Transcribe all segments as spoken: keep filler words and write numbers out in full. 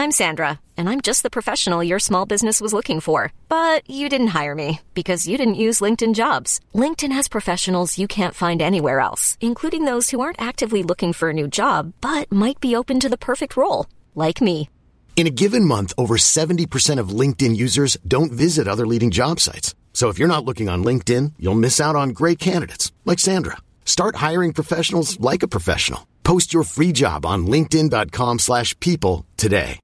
I'm Sandra, and I'm just the professional your small business was looking for. But you didn't hire me because you didn't use LinkedIn Jobs. LinkedIn has professionals you can't find anywhere else, including those who aren't actively looking for a new job, but might be open to the perfect role, like me. In a given month, over seventy percent of LinkedIn users don't visit other leading job sites. So if you're not looking on LinkedIn, you'll miss out on great candidates like Sandra. Start hiring professionals like a professional. Post your free job on linkedin.com slash people today.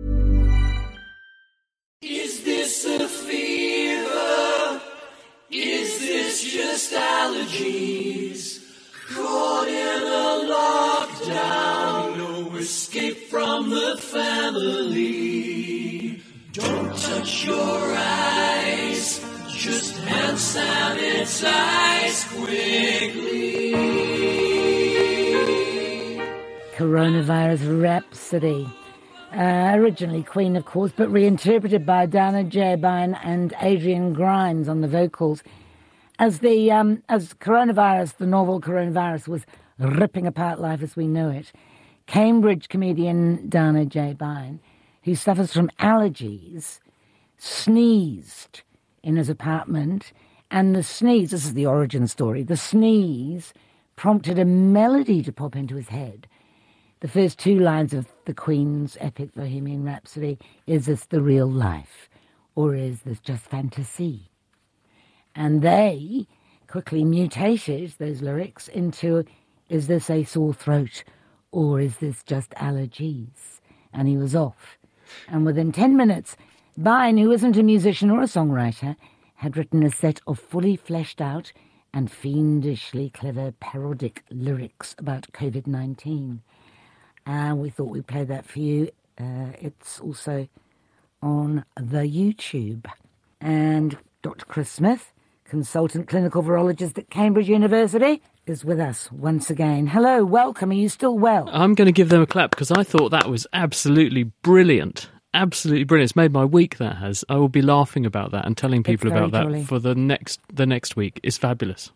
Is this a fever? Is this just allergies? Caught in a lockdown, no escape from the family. Don't touch your eyes, just hand sanitize quickly. Coronavirus Rhapsody. Uh, originally Queen, of course, but reinterpreted by Dana J. Byrne and Adrian Grimes on the vocals. As the um, as coronavirus, the novel coronavirus, was ripping apart life as we know it, Cambridge comedian Dana J. Byrne, who suffers from allergies, sneezed in his apartment, and the sneeze, this is the origin story, the sneeze prompted a melody to pop into his head. The first two lines of the Queen's epic Bohemian Rhapsody: is this the real life, or is this just fantasy? And they quickly mutated those lyrics into, is this a sore throat, or is this just allergies? And he was off. And within ten minutes, Byrne, who isn't a musician or a songwriter, had written a set of fully fleshed out and fiendishly clever parodic lyrics about covid nineteen. And we thought we'd play that for you. Uh, it's also on the YouTube. And Doctor Chris Smith, consultant clinical virologist at Cambridge University, is with us once again. Hello, welcome. Are you still well? I'm going to give them a clap because I thought that was absolutely brilliant. Absolutely brilliant. It's made my week, that has. I will be laughing about that and telling people about jolly. that for the next the next week. It's fabulous.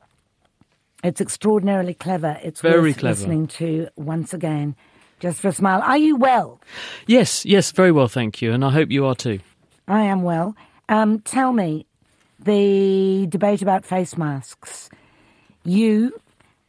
It's extraordinarily clever. It's very worth clever. Listening to once again, just for a smile. Are you well? Yes, yes, very well, thank you, and I hope you are too. I am well. Um, tell me, the debate about face masks. You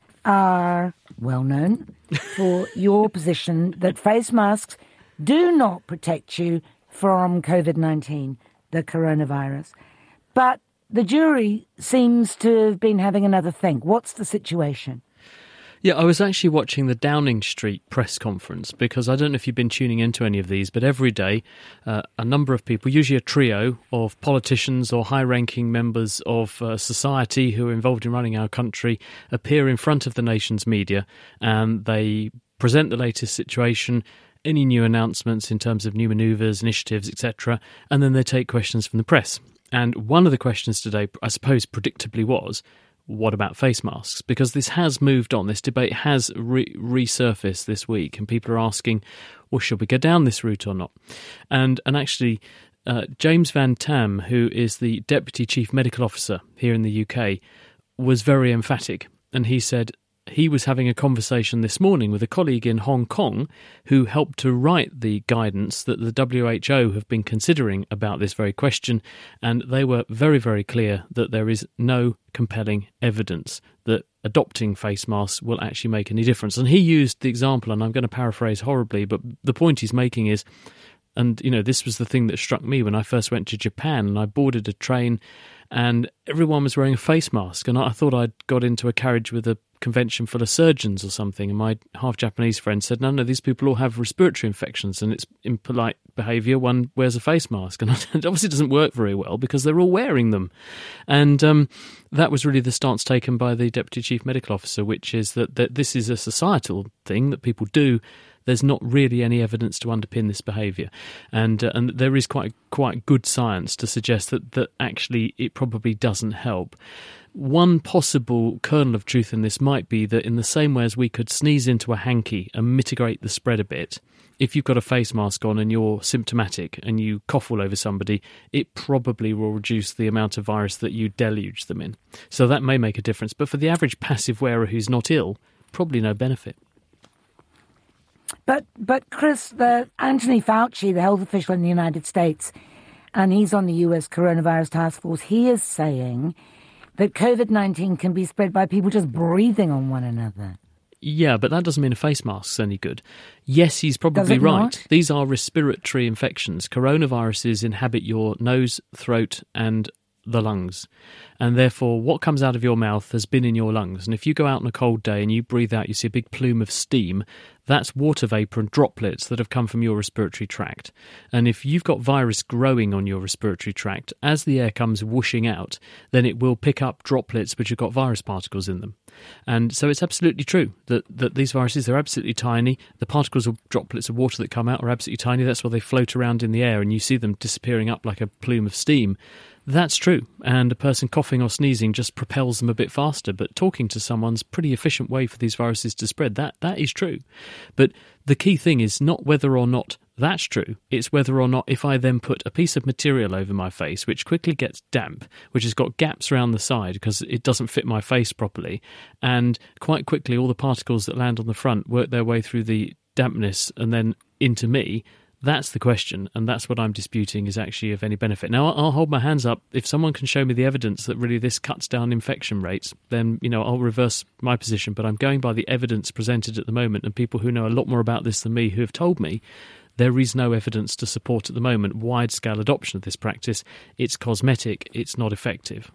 are well known for your position that face masks do not protect you from covid nineteen, the coronavirus. But the jury seems to have been having another think. What's the situation? Yeah, I was actually watching the Downing Street press conference because I don't know if you've been tuning into any of these, but every day uh, a number of people, usually a trio of politicians or high-ranking members of uh, society who are involved in running our country, appear in front of the nation's media and they present the latest situation, any new announcements in terms of new manoeuvres, initiatives, et cetera, and then they take questions from the press. And one of the questions today, I suppose predictably, was, what about face masks? Because this has moved on. This debate has re- resurfaced this week, and people are asking, well, should we go down this route or not? And and actually, uh, James Van Tam, who is the Deputy Chief Medical Officer here in the U K, was very emphatic. And he said he was having a conversation this morning with a colleague in Hong Kong who helped to write the guidance that the W H O have been considering about this very question, and they were very, very clear that there is no compelling evidence that adopting face masks will actually make any difference. And he used the example, and I'm going to paraphrase horribly, but the point he's making is, and, you know, this was the thing that struck me when I first went to Japan and I boarded a train and everyone was wearing a face mask, and I thought I'd got into a carriage with a convention full of surgeons or something, and my half-Japanese friend said, no, no, these people all have respiratory infections and it's impolite behaviour, one wears a face mask. And it obviously doesn't work very well because they're all wearing them. And um, that was really the stance taken by the Deputy Chief Medical Officer, which is that, that this is a societal thing that people do. There's not really any evidence to underpin this behaviour. And uh, and there is quite quite good science to suggest that, that actually it probably doesn't help. One possible kernel of truth in this might be that in the same way as we could sneeze into a hanky and mitigate the spread a bit, if you've got a face mask on and you're symptomatic and you cough all over somebody, it probably will reduce the amount of virus that you deluge them in. So that may make a difference. But for the average passive wearer who's not ill, probably no benefit. But, but Chris, the Anthony Fauci, the health official in the United States, and he's on the U S coronavirus task force, he is saying that COVID nineteen can be spread by people just breathing on one another. Yeah, but that doesn't mean a face mask's any good. Yes, he's probably right. Not? These are respiratory infections. Coronaviruses inhabit your nose, throat, and the lungs. And therefore, what comes out of your mouth has been in your lungs. And if you go out on a cold day and you breathe out, you see a big plume of steam, that's water vapour and droplets that have come from your respiratory tract. And if you've got virus growing on your respiratory tract, as the air comes whooshing out, then it will pick up droplets which have got virus particles in them. And so it's absolutely true that, that these viruses, they're absolutely tiny. The particles or droplets of water that come out are absolutely tiny. That's why they float around in the air and you see them disappearing up like a plume of steam. That's true, and a person coughing or sneezing just propels them a bit faster, but talking to someone's a pretty efficient way for these viruses to spread. That that is true. But the key thing is not whether or not that's true, it's whether or not if I then put a piece of material over my face, which quickly gets damp, which has got gaps around the side because it doesn't fit my face properly, and quite quickly all the particles that land on the front work their way through the dampness and then into me. That's the question, and that's what I'm disputing is actually of any benefit. Now, I'll hold my hands up. If someone can show me the evidence that really this cuts down infection rates, then, you know, I'll reverse my position. But I'm going by the evidence presented at the moment, and people who know a lot more about this than me who have told me there is no evidence to support at the moment wide-scale adoption of this practice. It's cosmetic. It's not effective.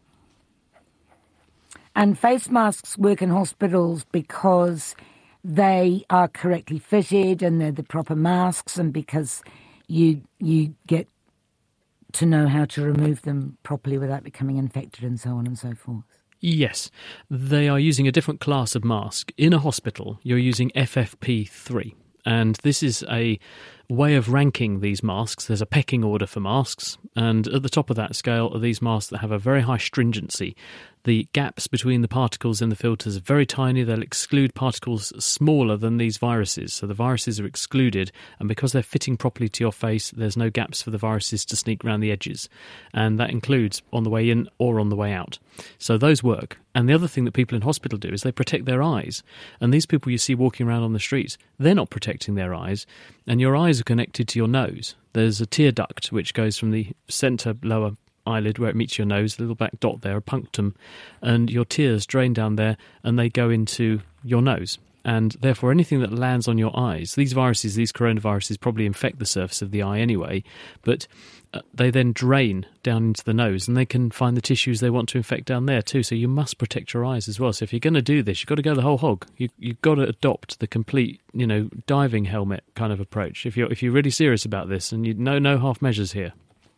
And face masks work in hospitals because they are correctly fitted and they're the proper masks, and because you you get to know how to remove them properly without becoming infected and so on and so forth. Yes, they are using a different class of mask. In a hospital, you're using F F P three, and this is a way of ranking these masks. There's a pecking order for masks, and at the top of that scale are these masks that have a very high stringency. The gaps between the particles in the filters are very tiny. They'll exclude particles smaller than these viruses. So the viruses are excluded, and because they're fitting properly to your face, there's no gaps for the viruses to sneak around the edges. And that includes on the way in or on the way out. So those work. And the other thing that people in hospital do is they protect their eyes. And these people you see walking around on the streets, they're not protecting their eyes. And your eyes are connected to your nose. There's a tear duct which goes from the centre lower eyelid where it meets your nose, a little black dot there, a punctum, and your tears drain down there and they go into your nose. And therefore anything that lands on your eyes, these viruses, these coronaviruses probably infect the surface of the eye anyway, but uh, they then drain down into the nose and they can find the tissues they want to infect down there too. So you must protect your eyes as well. So if you're going to do this, you've got to go the whole hog. You, you've got to adopt the complete, you know, diving helmet kind of approach if you're, if you're really serious about this, and you know, no half measures here.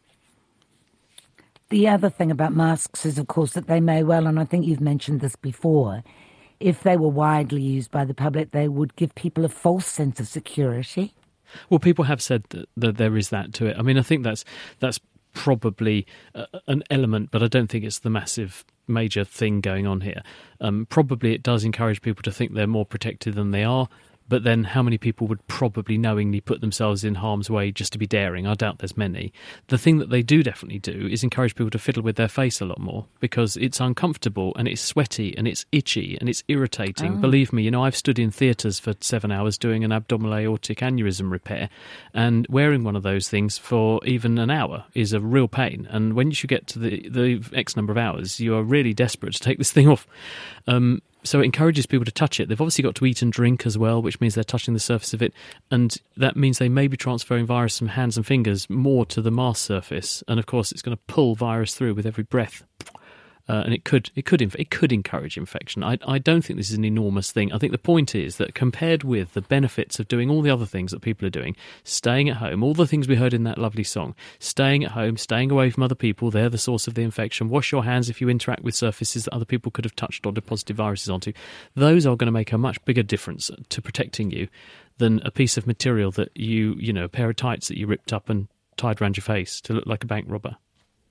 The other thing about masks is, of course, that they may well, and I think you've mentioned this before, if they were widely used by the public, they would give people a false sense of security. Well, people have said that, that there is that to it. I mean, I think that's that's probably uh, an element, but I don't think it's the massive major thing going on here. Um, probably it does encourage people to think they're more protected than they are. But then how many people would probably knowingly put themselves in harm's way just to be daring? I doubt there's many. The thing that they do definitely do is encourage people to fiddle with their face a lot more because it's uncomfortable and it's sweaty and it's itchy and it's irritating. Oh. Believe me, you know, I've stood in theatres for seven hours doing an abdominal aortic aneurysm repair, and wearing one of those things for even an hour is a real pain. And when you get to the, the X number of hours, you are really desperate to take this thing off. Um, So it encourages people to touch it. They've obviously got to eat and drink as well, which means they're touching the surface of it. And that means they may be transferring virus from hands and fingers more to the mask surface. And, of course, it's going to pull virus through with every breath. Uh, and it could it could it could encourage infection. I I don't think this is an enormous thing. I think the point is that compared with the benefits of doing all the other things that people are doing, staying at home, all the things we heard in that lovely song, staying at home, staying away from other people, they're the source of the infection. Wash your hands if you interact with surfaces that other people could have touched or deposited viruses onto. Those are going to make a much bigger difference to protecting you than a piece of material that you, you know, a pair of tights that you ripped up and tied around your face to look like a bank robber.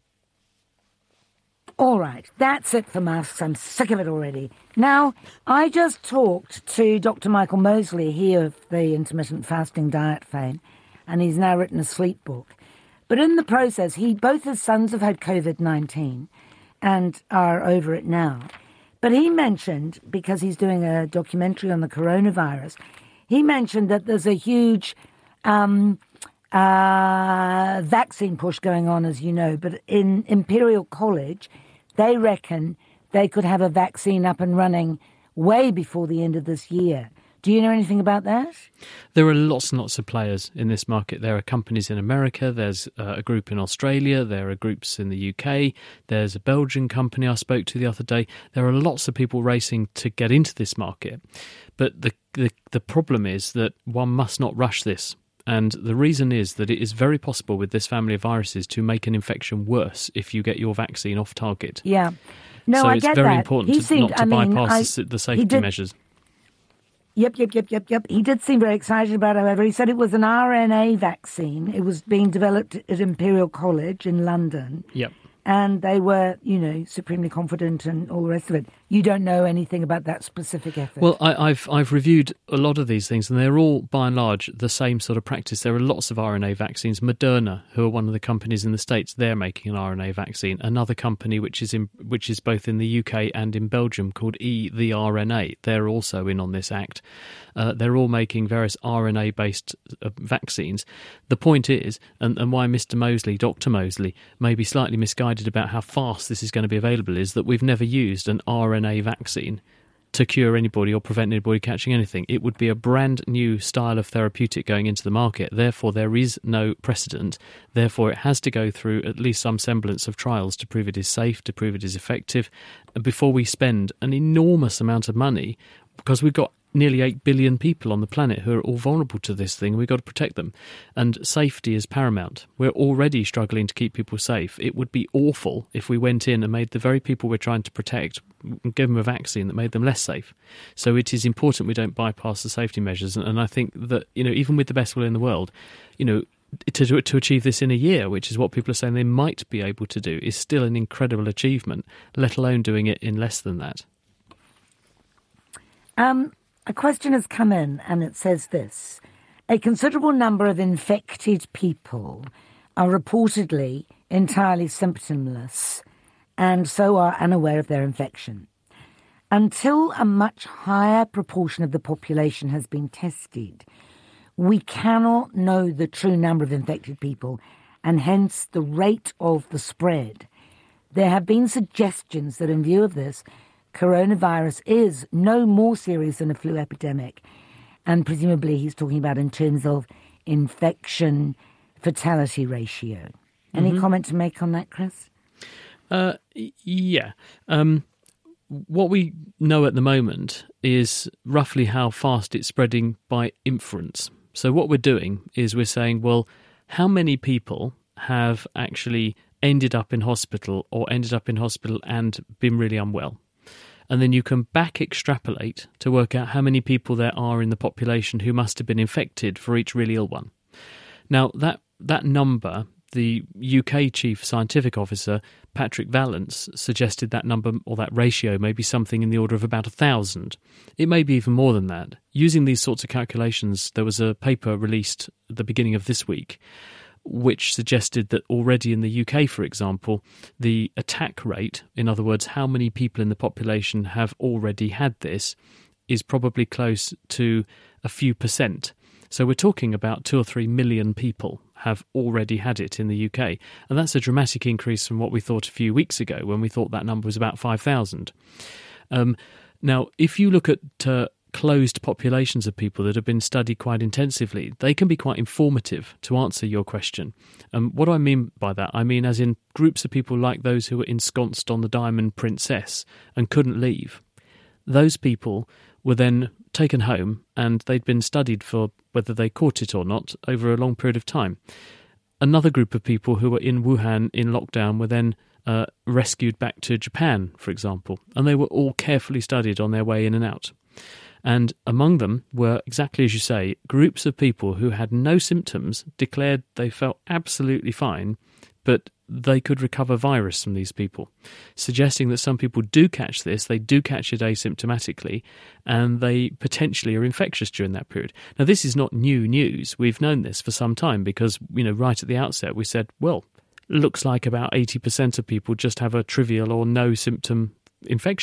All right, that's it for masks. I'm sick of it already. Now, I just talked to Doctor Michael Mosley, he of the intermittent fasting diet fame, and he's now written a sleep book. But in the process, he both his sons have had COVID nineteen and are over it now. But he mentioned, because he's doing a documentary on the coronavirus, he mentioned that there's a huge um, uh, vaccine push going on, as you know, but in Imperial College, they reckon they could have a vaccine up and running way before the end of this year. Do you know anything about that? There are lots and lots of players in this market. There are companies in America, there's uh, a group in Australia, there are groups in the U K, there's a Belgian company I spoke to the other day. There are lots of people racing to get into this market. But the the, the problem is that one must not rush this. And the reason is that it is very possible with this family of viruses to make an infection worse if you get your vaccine off target. Yeah. No, so I it's get very that. important He to, seemed, not to I mean, bypass I, the, the safety did, measures. Yep, yep, yep, yep, yep. He did seem very excited about it, however. He said it was an R N A vaccine. It was being developed at Imperial College in London. Yep. And they were, you know, supremely confident and all the rest of it. You don't know anything about that specific effort? Well, I, I've I've reviewed a lot of these things, and they're all, by and large, the same sort of practice. There are lots of R N A vaccines. Moderna, who are one of the companies in the States, they're making an R N A vaccine. Another company, which is in which is both in the U K and in Belgium, called E the R N A, they're also in on this act. Uh, they're all making various R N A-based uh, vaccines. The point is, and, and why Mister Mosley, Doctor Mosley, may be slightly misguided about how fast this is going to be available, is that we've never used an R N A vaccine to cure anybody or prevent anybody catching anything. It would be a brand new style of therapeutic going into the market. Therefore, there is no precedent. Therefore, it has to go through at least some semblance of trials to prove it is safe, to prove it is effective, before we spend an enormous amount of money, because we've got nearly eight billion people on the planet who are all vulnerable to this thing. We've got to protect them. And safety is paramount. We're already struggling to keep people safe. It would be awful if we went in and made the very people we're trying to protect, give them a vaccine that made them less safe. So it is important we don't bypass the safety measures. And, and I think that, you know, even with the best will in the world, you know, to to achieve this in a year, which is what people are saying they might be able to do, is still an incredible achievement, let alone doing it in less than that. Um. A question has come in and it says this. A considerable number of infected people are reportedly entirely symptomless and so are unaware of their infection. Until a much higher proportion of the population has been tested, we cannot know the true number of infected people and hence the rate of the spread. There have been suggestions that in view of this, coronavirus is no more serious than a flu epidemic. And presumably he's talking about in terms of infection fatality ratio. Any mm-hmm. comment to make on that, Chris? Uh, yeah. Um, what we know at the moment is roughly how fast it's spreading by inference. So what we're doing is we're saying, well, how many people have actually ended up in hospital or ended up in hospital and been really unwell? And then you can back extrapolate to work out how many people there are in the population who must have been infected for each really ill one. Now, that that number, the U K Chief Scientific Officer, Patrick Vallance, suggested that number or that ratio may be something in the order of about a thousand. It may be even more than that. Using these sorts of calculations, there was a paper released at the beginning of this week which suggested that already in the U K, for example, the attack rate, in other words, how many people in the population have already had this, is probably close to a few percent. So we're talking about two or three million people have already had it in the U K. And that's a dramatic increase from what we thought a few weeks ago when we thought that number was about five thousand. Um, now, if you look at uh, closed populations of people that have been studied quite intensively, they can be quite informative to answer your question. Um, what do I mean by that? I mean as in groups of people like those who were ensconced on the Diamond Princess and couldn't leave. Those people were then taken home and they'd been studied for whether they caught it or not over a long period of time. Another group of people who were in Wuhan in lockdown were then uh, rescued back to Japan, for example, and they were all carefully studied on their way in and out. And among them were, exactly as you say, groups of people who had no symptoms, declared they felt absolutely fine, but they could recover virus from these people, suggesting that some people do catch this, they do catch it asymptomatically, and they potentially are infectious during that period. Now, this is not new news. We've known this for some time because, you know, right at the outset we said, well, looks like about eighty percent of people just have a trivial or no symptom infection.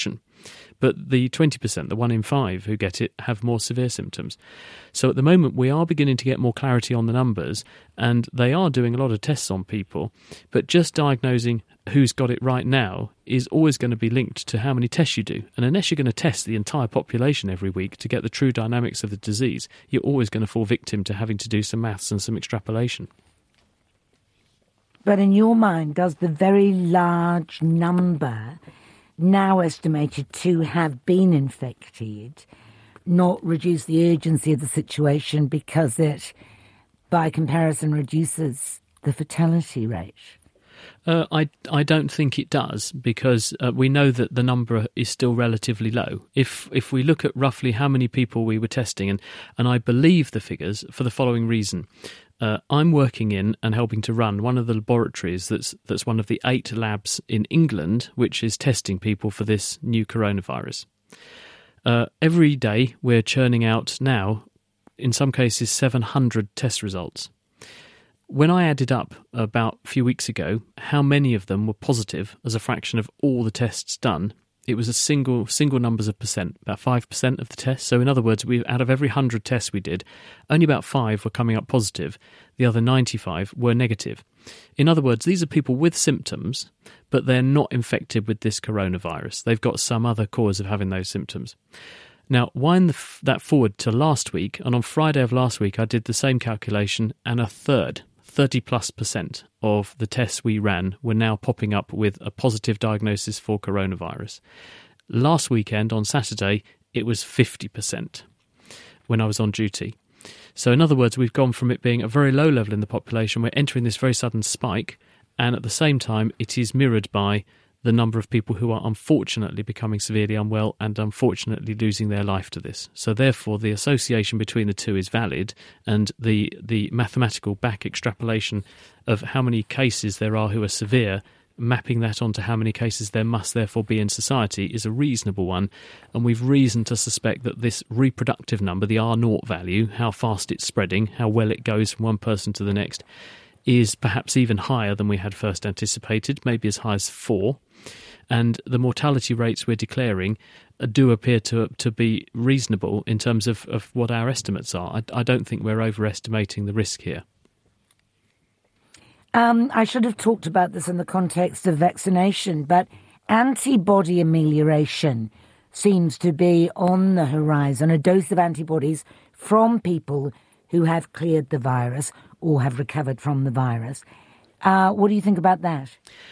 But the twenty percent, the one in five who get it, have more severe symptoms. So at the moment, we are beginning to get more clarity on the numbers, and they are doing a lot of tests on people. But just diagnosing who's got it right now is always going to be linked to how many tests you do. And unless you're going to test the entire population every week to get the true dynamics of the disease, you're always going to fall victim to having to do some maths and some extrapolation. But in your mind, does the very large number now estimated to have been infected not reduce the urgency of the situation because it, by comparison, reduces the fatality rate? Uh, I, I don't think it does, because uh, we know that the number is still relatively low. If if we look at roughly how many people we were testing, and, and I believe the figures for the following reason. Uh, I'm working in and helping to run one of the laboratories that's that's one of the eight labs in England which is testing people for this new coronavirus. Uh, every day we're churning out now, in some cases, seven hundred test results. When I added up about a few weeks ago how many of them were positive as a fraction of all the tests done, it was a single single numbers of percent, about five percent of the tests. So in other words, we out of every one hundred tests we did, only about five were coming up positive. The other ninety-five were negative. In other words, these are people with symptoms, but they're not infected with this coronavirus. They've got some other cause of having those symptoms. Now, wind the, that forward to last week, and on Friday of last week, I did the same calculation, and a third, thirty plus percent of the tests we ran were now popping up with a positive diagnosis for coronavirus. Last weekend, on Saturday, it was fifty percent when I was on duty. So in other words, we've gone from it being a very low level in the population, we're entering this very sudden spike, and at the same time, it is mirrored by the number of people who are unfortunately becoming severely unwell and unfortunately losing their life to this. So therefore, the association between the two is valid, and the, the mathematical back extrapolation of how many cases there are who are severe, mapping that onto how many cases there must therefore be in society, is a reasonable one. And we've reason to suspect that this reproductive number, the R naught value, how fast it's spreading, how well it goes from one person to the next, is perhaps even higher than we had first anticipated, maybe as high as four. And the mortality rates we're declaring do appear to to be reasonable in terms of, of what our estimates are. I, I don't think we're overestimating the risk here. Um, I should have talked about this in the context of vaccination, but antibody amelioration seems to be on the horizon, a dose of antibodies from people who have cleared the virus or have recovered from the virus. Uh, what do you think about that?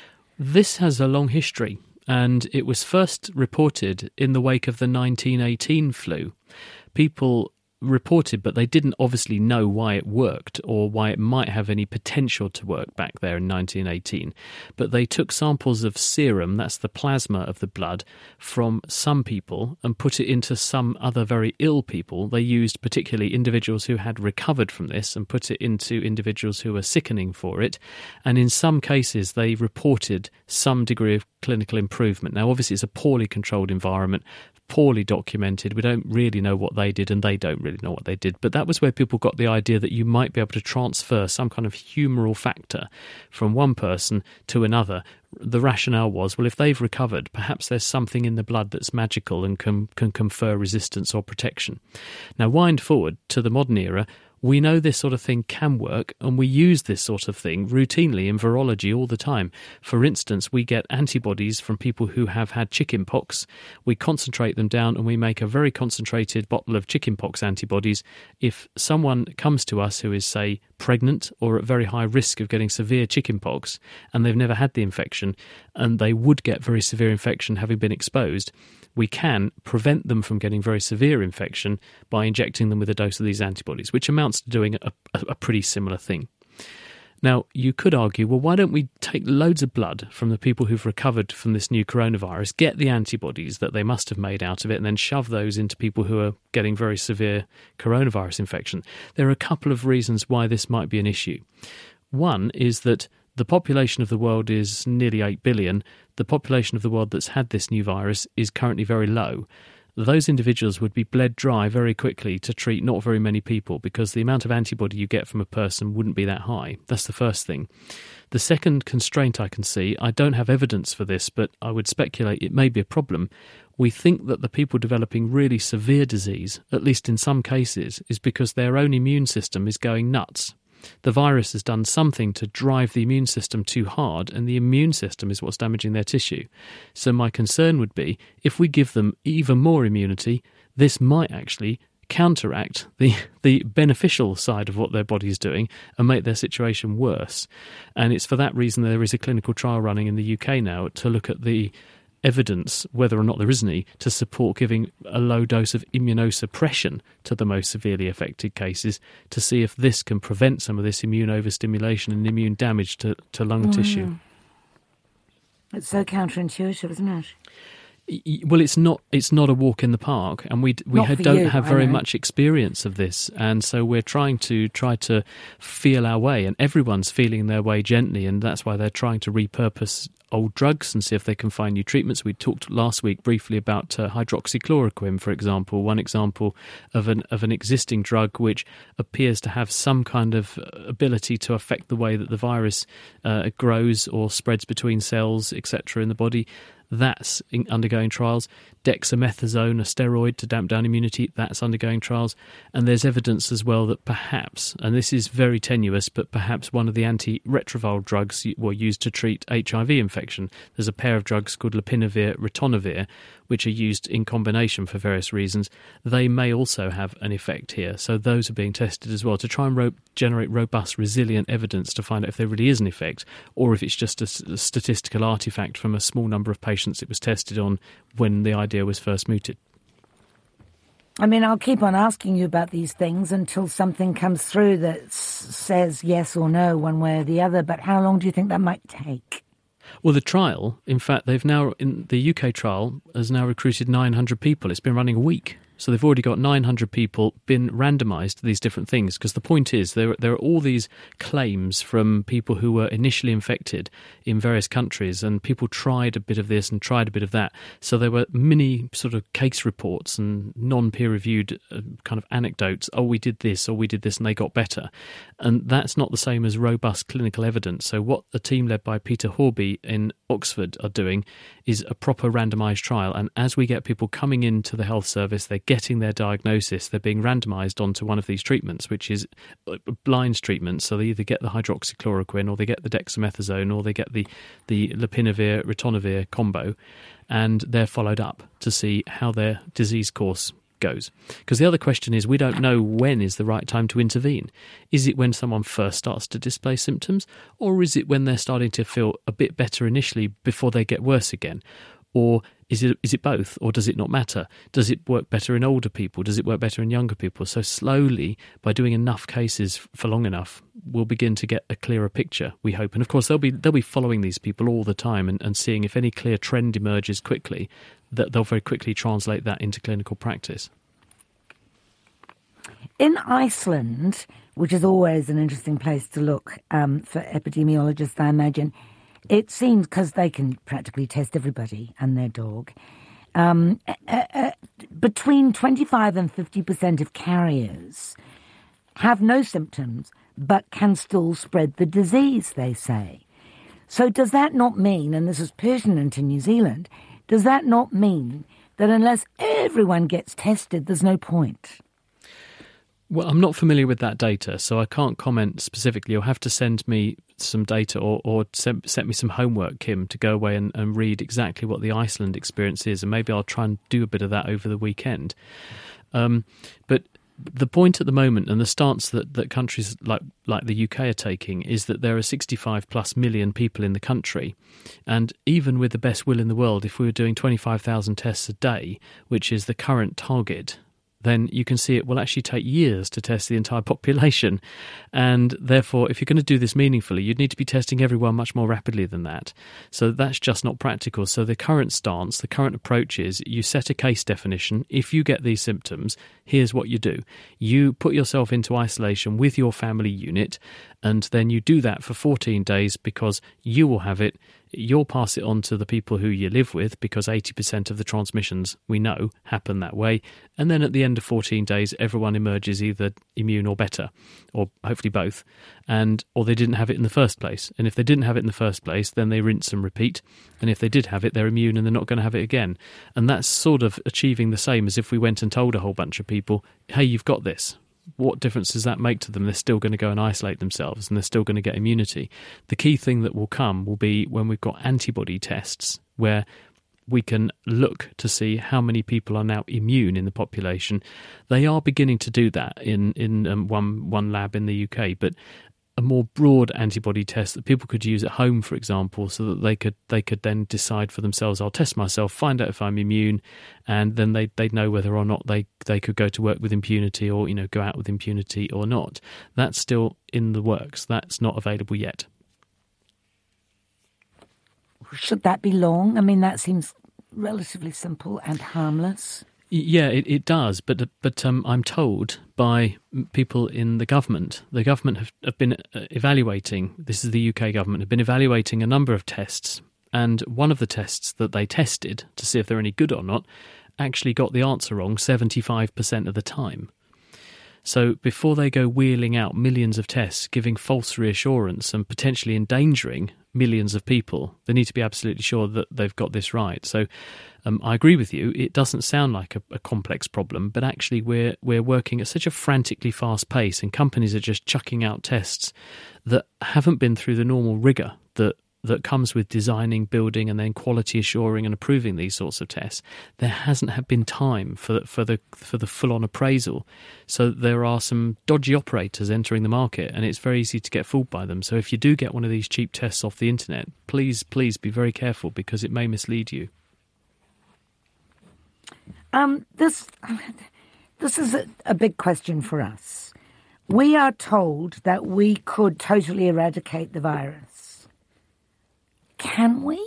This has a long history, and it was first reported in the wake of the nineteen eighteen flu. People reported, but they didn't obviously know why it worked or why it might have any potential to work back there in nineteen eighteen. But they took samples of serum, that's the plasma of the blood, from some people and put it into some other very ill people. They used particularly individuals who had recovered from this and put it into individuals who were sickening for it. And in some cases, they reported some degree of clinical improvement. Now, obviously, it's a poorly controlled environment, poorly documented. We don't really know what they did, and they don't really know what they did. But that was where people got the idea that you might be able to transfer some kind of humoral factor from one person to another. The rationale was, well, if they've recovered, perhaps there's something in the blood that's magical and can, can confer resistance or protection. Now, wind forward to the modern era. We know this sort of thing can work, and we use this sort of thing routinely in virology all the time. For instance, we get antibodies from people who have had chickenpox. We concentrate them down and we make a very concentrated bottle of chickenpox antibodies. If someone comes to us who is, say, pregnant or at very high risk of getting severe chickenpox and they've never had the infection, and they would get very severe infection having been exposed, we can prevent them from getting very severe infection by injecting them with a dose of these antibodies, which amounts to doing a, a, a pretty similar thing. Now, you could argue, well, why don't we take loads of blood from the people who've recovered from this new coronavirus, get the antibodies that they must have made out of it, and then shove those into people who are getting very severe coronavirus infection? There are a couple of reasons why this might be an issue. One is that the population of the world is nearly eight billion. The population of the world that's had this new virus is currently very low. Those individuals would be bled dry very quickly to treat not very many people, because the amount of antibody you get from a person wouldn't be that high. That's the first thing. The second constraint I can see, I don't have evidence for this, but I would speculate it may be a problem. we think that the people developing really severe disease, at least in some cases, is because their own immune system is going nuts. The virus has done something to drive the immune system too hard, and the immune system is what's damaging their tissue. So my concern would be, if we give them even more immunity, this might actually counteract the, the beneficial side of what their body is doing and make their situation worse. And it's for that reason there is a clinical trial running in the U K now to look at the evidence, whether or not there is any, to support giving a low dose of immunosuppression to the most severely affected cases to see if this can prevent some of this immune overstimulation and immune damage to, to lung mm. tissue. It's so counterintuitive, isn't it? Well, it's not. It's not a walk in the park, and we we had, don't you, have very much experience of this, and so we're trying to try to feel our way, and everyone's feeling their way gently, and that's why they're trying to repurpose old drugs and see if they can find new treatments. We talked last week briefly about uh, hydroxychloroquine, for example, one example of an of an existing drug which appears to have some kind of ability to affect the way that the virus uh, grows or spreads between cells, et cetera, in the body. That's in undergoing trials. Dexamethasone, a steroid to damp down immunity, that's undergoing trials. And there's evidence as well that perhaps, and this is very tenuous, but perhaps one of the antiretroviral drugs were used to treat H I V infection. There's a pair of drugs called lopinavir, ritonavir, which are used in combination for various reasons. They may also have an effect here. So those are being tested as well to try and ro- generate robust, resilient evidence to find out if there really is an effect or if it's just a, a statistical artifact from a small number of patients it was tested on when the idea was first mooted. I mean, I'll keep on asking you about these things until something comes through that s- says yes or no one way or the other, but how long do you think that might take? Well, the trial, in fact, they've now, in the U K trial, has now recruited nine hundred people. It's been running a week. So they've already got nine hundred people been randomised to these different things, because the point is there, there are all these claims from people who were initially infected in various countries, and people tried a bit of this and tried a bit of that. So there were many sort of case reports and non-peer-reviewed uh, kind of anecdotes. Oh, we did this, or we did this, and they got better. And that's not the same as robust clinical evidence. So what the team led by Peter Horby in Oxford are doing is a proper randomised trial. And as we get people coming into the health service, they're getting their diagnosis, they're being randomised onto one of these treatments, which is a blind treatment. So they either get the hydroxychloroquine, or they get the dexamethasone, or they get the, the lopinavir, ritonavir combo, and they're followed up to see how their disease course goes. Because the other question is, we don't know when is the right time to intervene. Is it when someone first starts to display symptoms, or is it when they're starting to feel a bit better initially before they get worse again? Or is it is it both, or does it not matter? Does it work better in older people? Does it work better in younger people? So slowly, by doing enough cases for long enough, we'll begin to get a clearer picture, we hope. And of course, they'll be they'll be following these people all the time and, and seeing if any clear trend emerges quickly, that they'll very quickly translate that into clinical practice. In Iceland, which is always an interesting place to look um, for epidemiologists, I imagine, it seems, because they can practically test everybody and their dog, um, uh, uh, between twenty-five and fifty percent of carriers have no symptoms but can still spread the disease, they say. So does that not mean, and this is pertinent to New Zealand, does that not mean that unless everyone gets tested, there's no point? Well, I'm not familiar with that data, so I can't comment specifically. You'll have to send me some data or, or send, send me some homework, Kim, to go away and, and read exactly what the Iceland experience is, and maybe I'll try and do a bit of that over the weekend. Um, but the point at the moment, and the stance that, that countries like, like the U K are taking, is that there are sixty-five plus million people in the country, and even with the best will in the world, if we were doing twenty-five thousand tests a day, which is the current target, then you can see it will actually take years to test the entire population. And therefore, if you're going to do this meaningfully, you'd need to be testing everyone much more rapidly than that. So that's just not practical. So the current stance, the current approach is you set a case definition. If you get these symptoms, here's what you do. You put yourself into isolation with your family unit, and then you do that for fourteen days because you will have it you'll pass it on to the people who you live with, because eighty percent of the transmissions we know happen that way. And then at the end of fourteen days, everyone emerges either immune or better, or hopefully both, and or they didn't have it in the first place. And if they didn't have it in the first place, then they rinse and repeat. And if they did have it, they're immune and they're not going to have it again. And that's sort of achieving the same as if we went and told a whole bunch of people, hey, you've got this. What difference does that make to them? They're still going to go and isolate themselves, and they're still going to get immunity. The key thing that will come will be when we've got antibody tests where we can look to see how many people are now immune in the population. They are beginning to do that in, in um, one, one lab in the U K, but a more broad antibody test that people could use at home, for example, so that they could they could then decide for themselves, I'll test myself, find out if I'm immune, and then they, they'd know whether or not they, they could go to work with impunity or, you know, go out with impunity or not. That's still in the works. That's not available yet. Should that be long? I mean, that seems relatively simple and harmless. Yeah, it, it does, but but um, I'm told by people in the government, the government have, have been evaluating, this is the U K government, have been evaluating a number of tests, and one of the tests that they tested to see if they're any good or not actually got the answer wrong seventy-five percent of the time. So before they go wheeling out millions of tests, giving false reassurance and potentially endangering millions of people, they need to be absolutely sure that they've got this right. So um, I agree with you. It doesn't sound like a, a complex problem, but actually we're we're working at such a frantically fast pace, and companies are just chucking out tests that haven't been through the normal rigour that that comes with designing, building, and then quality assuring and approving these sorts of tests. There hasn't been time for for the for the full-on appraisal. So there are some dodgy operators entering the market, and it's very easy to get fooled by them. So if you do get one of these cheap tests off the internet, please, please be very careful, because it may mislead you. Um, this this is a, a big question for us. We are told that we could totally eradicate the virus. Can we?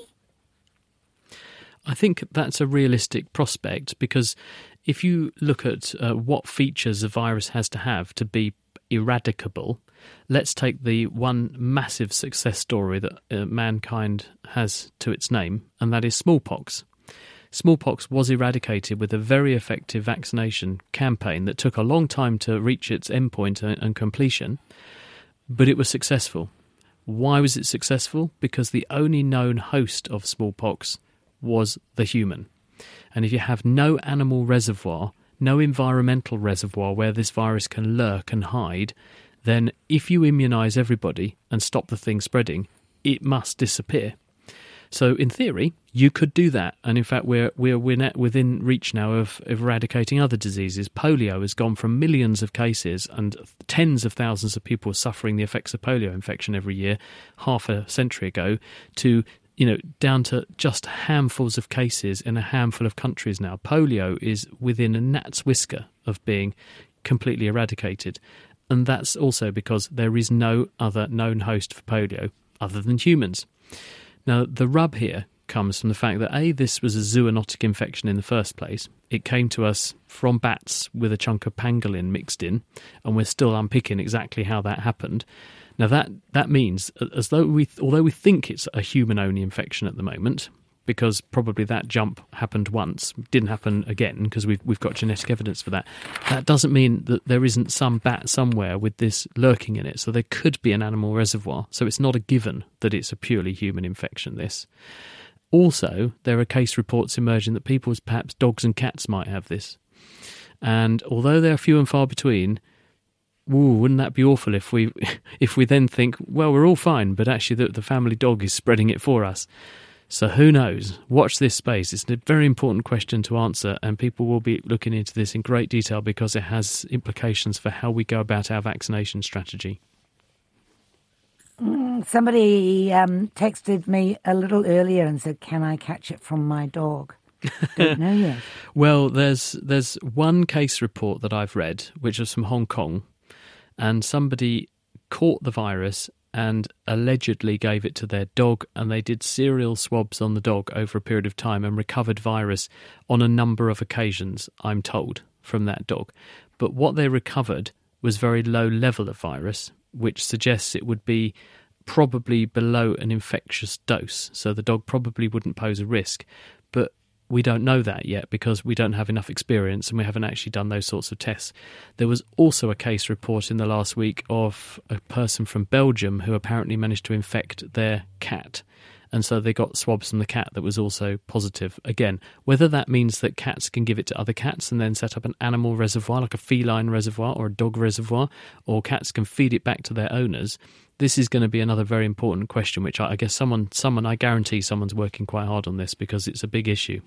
I think that's a realistic prospect, because if you look at uh, what features a virus has to have to be eradicable, let's take the one massive success story that uh, mankind has to its name, and that is smallpox. Smallpox was eradicated with a very effective vaccination campaign that took a long time to reach its endpoint and, and completion, but it was successful. Why was it successful? Because the only known host of smallpox was the human. And if you have no animal reservoir, no environmental reservoir where this virus can lurk and hide, then if you immunise everybody and stop the thing spreading, it must disappear. So in theory, you could do that. And in fact, we're we're within reach now of eradicating other diseases. Polio has gone from millions of cases and tens of thousands of people suffering the effects of polio infection every year, half a century ago, to, you know, down to just handfuls of cases in a handful of countries now. Polio is within a gnat's whisker of being completely eradicated. And that's also because there is no other known host for polio other than humans. Now, the rub here comes from the fact that, A, this was a zoonotic infection in the first place. It came to us from bats with a chunk of pangolin mixed in, and we're still unpicking exactly how that happened. Now, that, that means, as though we, although we think it's a human-only infection at the moment, because probably that jump happened once, didn't happen again, because we've, we've got genetic evidence for that, that doesn't mean that there isn't some bat somewhere with this lurking in it. So there could be an animal reservoir. So it's not a given that it's a purely human infection, this. Also, there are case reports emerging that people's, perhaps dogs and cats, might have this. And although they're few and far between, ooh, wouldn't that be awful if we if we then think, well, we're all fine, but actually the, the family dog is spreading it for us. So who knows? Watch this space. It's a very important question to answer, and people will be looking into this in great detail because it has implications for how we go about our vaccination strategy. Mm, somebody um, texted me a little earlier and said, can I catch it from my dog? Don't know yet. Well, there's there's one case report that I've read, which was from Hong Kong, and somebody caught the virus and allegedly gave it to their dog, and they did serial swabs on the dog over a period of time and recovered virus on a number of occasions, I'm told, from that dog. But what they recovered was very low level of virus, which suggests it would be probably below an infectious dose, so the dog probably wouldn't pose a risk. But we don't know that yet because we don't have enough experience and we haven't actually done those sorts of tests. There was also a case report in the last week of a person from Belgium who apparently managed to infect their cat. And so they got swabs from the cat that was also positive. Again, whether that means that cats can give it to other cats and then set up an animal reservoir, like a feline reservoir or a dog reservoir, or cats can feed it back to their owners, this is going to be another very important question, which I, I guess someone, someone, I guarantee someone's working quite hard on this because it's a big issue.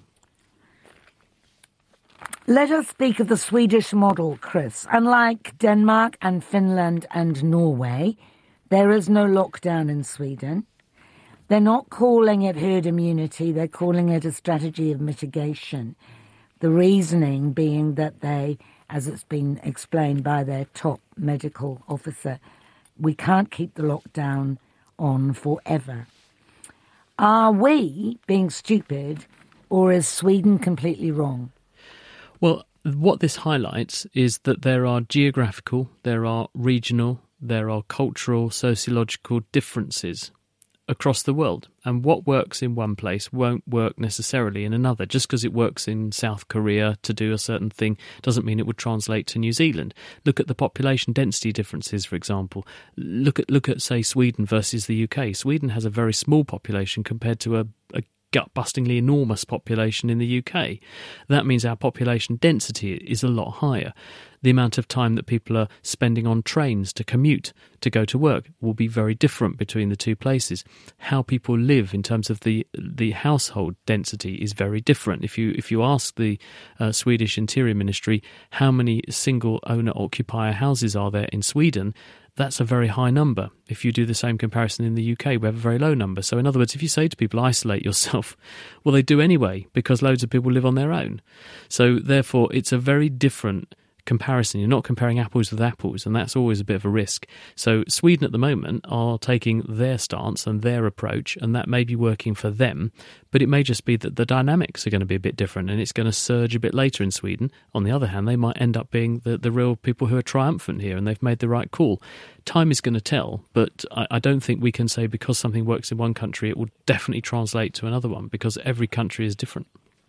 Let us speak of the Swedish model, Chris. Unlike Denmark and Finland and Norway, there is no lockdown in Sweden. They're not calling it herd immunity, they're calling it a strategy of mitigation. The reasoning being that they, as it's been explained by their top medical officer, we can't keep the lockdown on forever. Are we being stupid, or is Sweden completely wrong? Well, what this highlights is that there are geographical, there are regional, there are cultural, sociological differences across the world, and what works in one place won't work necessarily in another. Just because it works in South Korea to do a certain thing doesn't mean it would translate to New Zealand. Look at the population density differences, for example. Look at, look at say, Sweden versus the U K. Sweden has a very small population compared to a, a gut-bustingly enormous population in the U K. That means our population density is a lot higher. The amount of time that people are spending on trains to commute, to go to work, will be very different between the two places. How people live in terms of the the household density is very different. If you if you ask the uh, Swedish Interior Ministry how many single owner-occupier houses are there in Sweden, that's a very high number. If you do the same comparison in the U K, we have a very low number. So in other words, if you say to people, isolate yourself, well, they do anyway, because loads of people live on their own. So therefore, it's a very different comparison. You're not comparing apples with apples, and that's always a bit of a risk. So Sweden at the moment are taking their stance and their approach, and that may be working for them, but it may just be that the dynamics are going to be a bit different and it's going to surge a bit later in Sweden. On the other hand, they might end up being the, the real people who are triumphant here and they've made the right call. Time is going to tell, but I, I don't think we can say because something works in one country it will definitely translate to another one, because every country is different.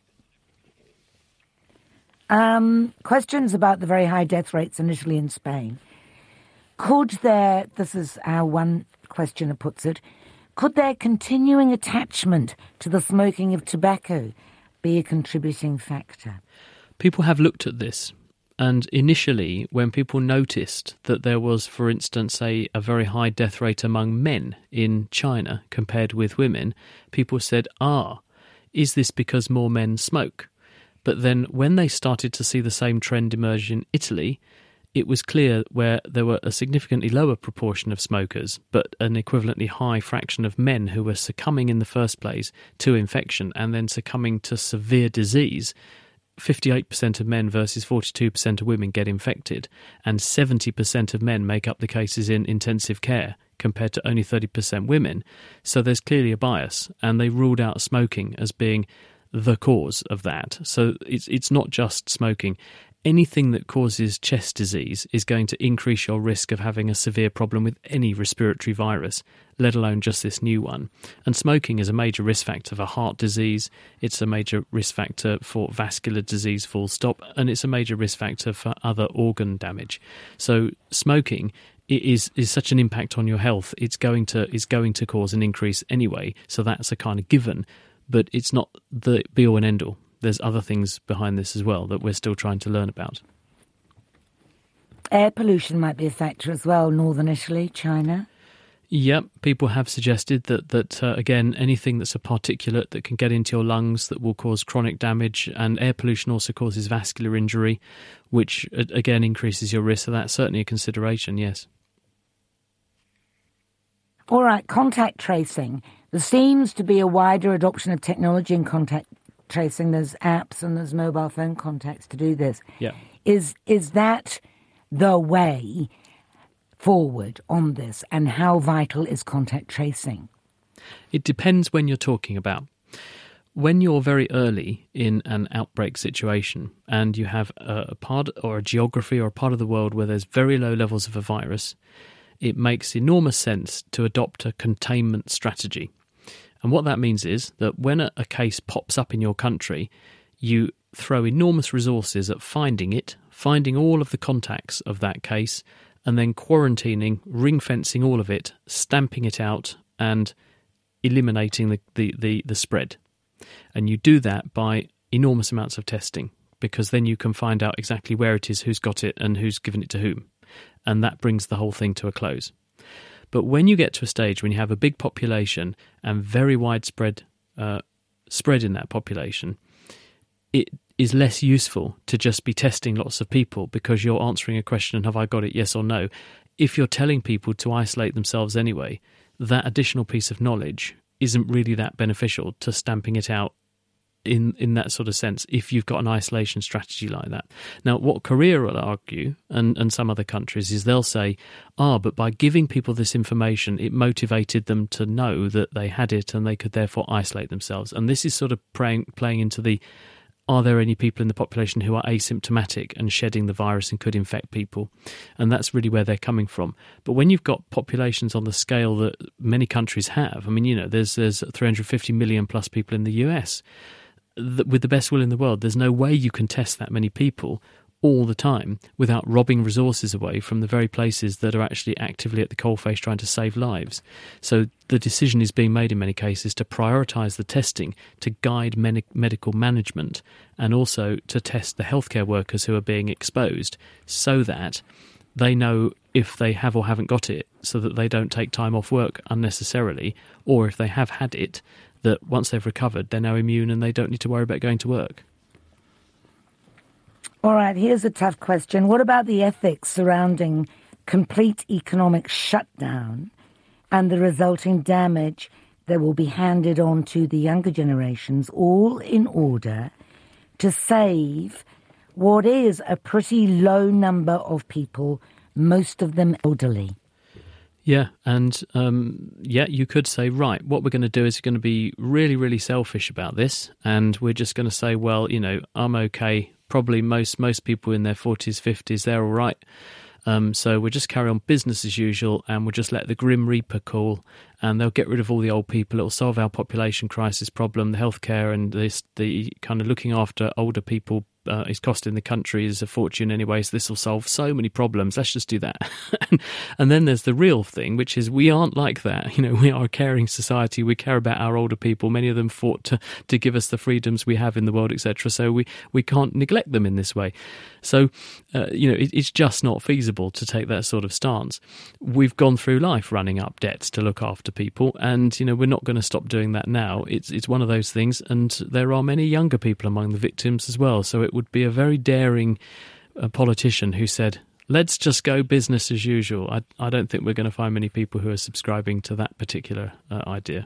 Um, questions about the very high death rates initially in Spain. Could there, this is how one questioner puts it, could their continuing attachment to the smoking of tobacco be a contributing factor? People have looked at this, and initially when people noticed that there was, for instance, a, a very high death rate among men in China compared with women, people said, ah, is this because more men smoke? But then when they started to see the same trend emerge in Italy, it was clear where there were a significantly lower proportion of smokers, but an equivalently high fraction of men who were succumbing in the first place to infection and then succumbing to severe disease. fifty-eight percent of men versus forty-two percent of women get infected, and seventy percent of men make up the cases in intensive care compared to only thirty percent women. So there's clearly a bias, and they ruled out smoking as being the cause of that. So it's it's not just smoking. Anything that causes chest disease is going to increase your risk of having a severe problem with any respiratory virus, let alone just this new one. And smoking is a major risk factor for heart disease, it's a major risk factor for vascular disease, full stop, and it's a major risk factor for other organ damage. So smoking is is such an impact on your health, it's going to is going to cause an increase anyway, so that's a kind of given. But it's not the be-all and end-all. There's other things behind this as well that we're still trying to learn about. Air pollution might be a factor as well, northern Italy, China. Yep, people have suggested that, that uh, again, anything that's a particulate that can get into your lungs that will cause chronic damage, and air pollution also causes vascular injury, which, again, increases your risk. So that's certainly a consideration, yes. All right, contact tracing. There seems to be a wider adoption of technology in contact tracing. There's apps and there's mobile phone contacts to do this. Yeah. Is is that the way forward on this, and how vital is contact tracing? It depends when you're talking about. When you're very early in an outbreak situation and you have a part or a geography or a part of the world where there's very low levels of a virus, it makes enormous sense to adopt a containment strategy. And what that means is that when a, a case pops up in your country, you throw enormous resources at finding it, finding all of the contacts of that case, and then quarantining, ring-fencing all of it, stamping it out, and eliminating the, the, the, the spread. And you do that by enormous amounts of testing, because then you can find out exactly where it is, who's got it, and who's given it to whom. And that brings the whole thing to a close. But when you get to a stage when you have a big population and very widespread uh, spread in that population, it is less useful to just be testing lots of people because you're answering a question, have I got it, yes or no? If you're telling people to isolate themselves anyway, that additional piece of knowledge isn't really that beneficial to stamping it out in, in that sort of sense if you've got an isolation strategy like that. Now, what Korea will argue, and, and some other countries, is they'll say, ah, but by giving people this information, it motivated them to know that they had it and they could therefore isolate themselves. And this is sort of playing, playing into the, are there any people in the population who are asymptomatic and shedding the virus and could infect people? And that's really where they're coming from. But when you've got populations on the scale that many countries have, I mean, you know, there's there's three hundred fifty million plus people in the U S, with the best will in the world, there's no way you can test that many people all the time without robbing resources away from the very places that are actually actively at the coalface trying to save lives. So the decision is being made in many cases to prioritise the testing, to guide med- medical management, and also to test the healthcare workers who are being exposed so that they know if they have or haven't got it, so that they don't take time off work unnecessarily, or if they have had it, that once they've recovered, they're now immune and they don't need to worry about going to work. All right, here's a tough question. What about the ethics surrounding complete economic shutdown and the resulting damage that will be handed on to the younger generations, all in order to save what is a pretty low number of people, most of them elderly? Yeah, and um, yeah, you could say, right, what we're going to do is going to be really, really selfish about this, and we're just going to say, well, you know, I'm okay. Probably most most people in their forties, fifties, they're all right. Um, so we'll just carry on business as usual, and we'll just let the Grim Reaper call, and they'll get rid of all the old people. It'll solve our population crisis problem. The healthcare and this, the kind of looking after older people uh, is costing the country is a fortune anyway, so this will solve so many problems. Let's just do that. And then there's the real thing, which is we aren't like that. You know, we are a caring society. We care about our older people. Many of them fought to, to give us the freedoms we have in the world, et cetera. So we, we can't neglect them in this way. So, uh, you know, it, it's just not feasible to take that sort of stance. We've gone through life running up debts to look after people, and, you know, we're not going to stop doing that now. It's, it's one of those things, and there are many younger people among the victims as well. So it would be a very daring uh, politician who said, let's just go business as usual. I, I don't think we're going to find many people who are subscribing to that particular uh, idea.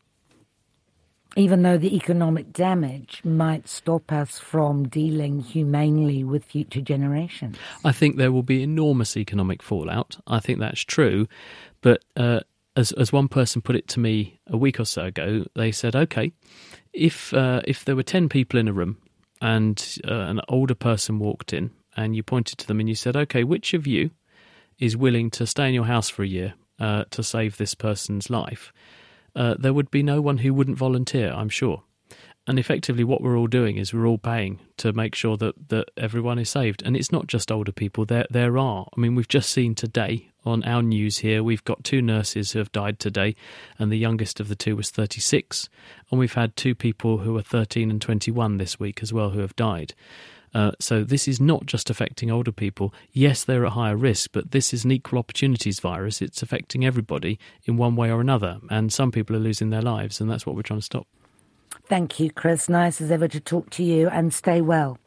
Even though the economic damage might stop us from dealing humanely with future generations. I think there will be enormous economic fallout. I think that's true. But uh, as as one person put it to me a week or so ago, they said, okay, if uh, if there were ten people in a room and uh, an older person walked in and you pointed to them and you said, okay, which of you is willing to stay in your house for a year uh, to save this person's life? Uh, there would be no one who wouldn't volunteer, I'm sure. And effectively what we're all doing is we're all paying to make sure that, that everyone is saved. And it's not just older people. There there are. I mean, we've just seen today on our news here, we've got two nurses who have died today, and the youngest of the two was thirty-six. And we've had two people who are thirteen and twenty-one this week as well who have died. Uh, so this is not just affecting older people. Yes, they're at higher risk, but this is an equal opportunities virus. It's affecting everybody in one way or another, and some people are losing their lives, and that's what we're trying to stop. Thank you, Chris. Nice as ever to talk to you, and stay well.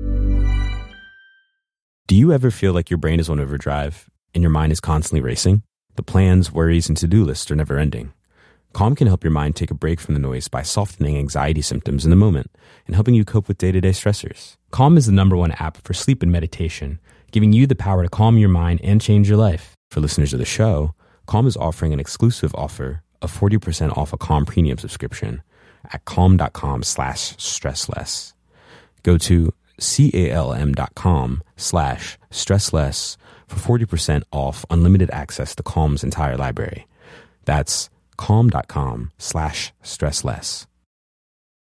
Do you ever feel like your brain is on overdrive and your mind is constantly racing? The plans, worries, and to-do lists are never ending. Calm can help your mind take a break from the noise by softening anxiety symptoms in the moment and helping you cope with day-to-day stressors. Calm is the number one app for sleep and meditation, giving you the power to calm your mind and change your life. For listeners of the show, Calm is offering an exclusive offer of forty percent off a Calm premium subscription at calm.com slash stressless. Go to calm.com slash stressless for forty percent off unlimited access to Calm's entire library. That's calm.com slash stressless.